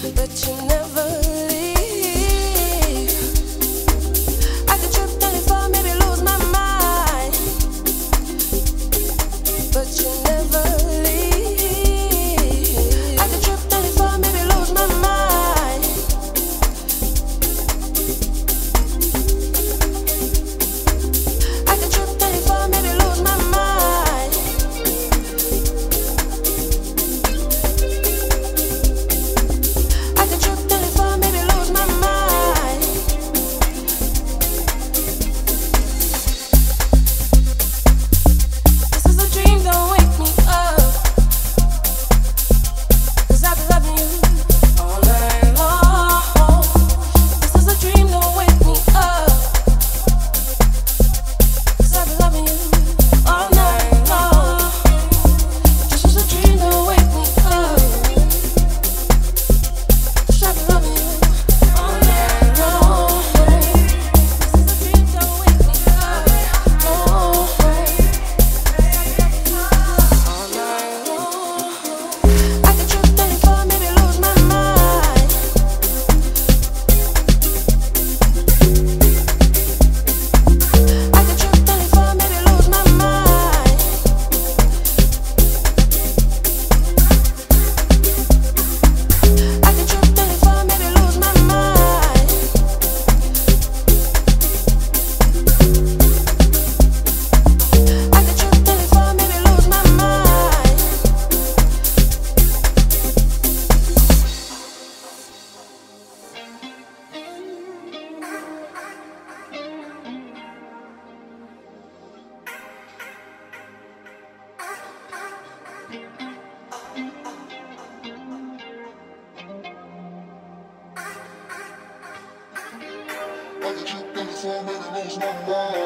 but you never leave. I could trip, then fall, maybe lose my mind, but you never leave. I could trip, then fall, maybe lose my mind. I could trip, then fall, maybe lose my mind. I could trip, then fall, maybe lose my mind. This is a dream, don't wake me up, 'cause I've been loving you all night long. This is a dream, don't wake me up, 'cause I've been loving you all night long. This is a dream, don't wake me up, 'cause I've been loving you all night long. This is a dream, don't wake me up, all night long. I could trip, then fall, maybe lose my mind. I could trip, then fall, maybe lose my mind. I could trip, then fall, maybe lose my mind. I could trip, then fall, maybe lose my mind. I could trip, then fall, maybe lose my mind.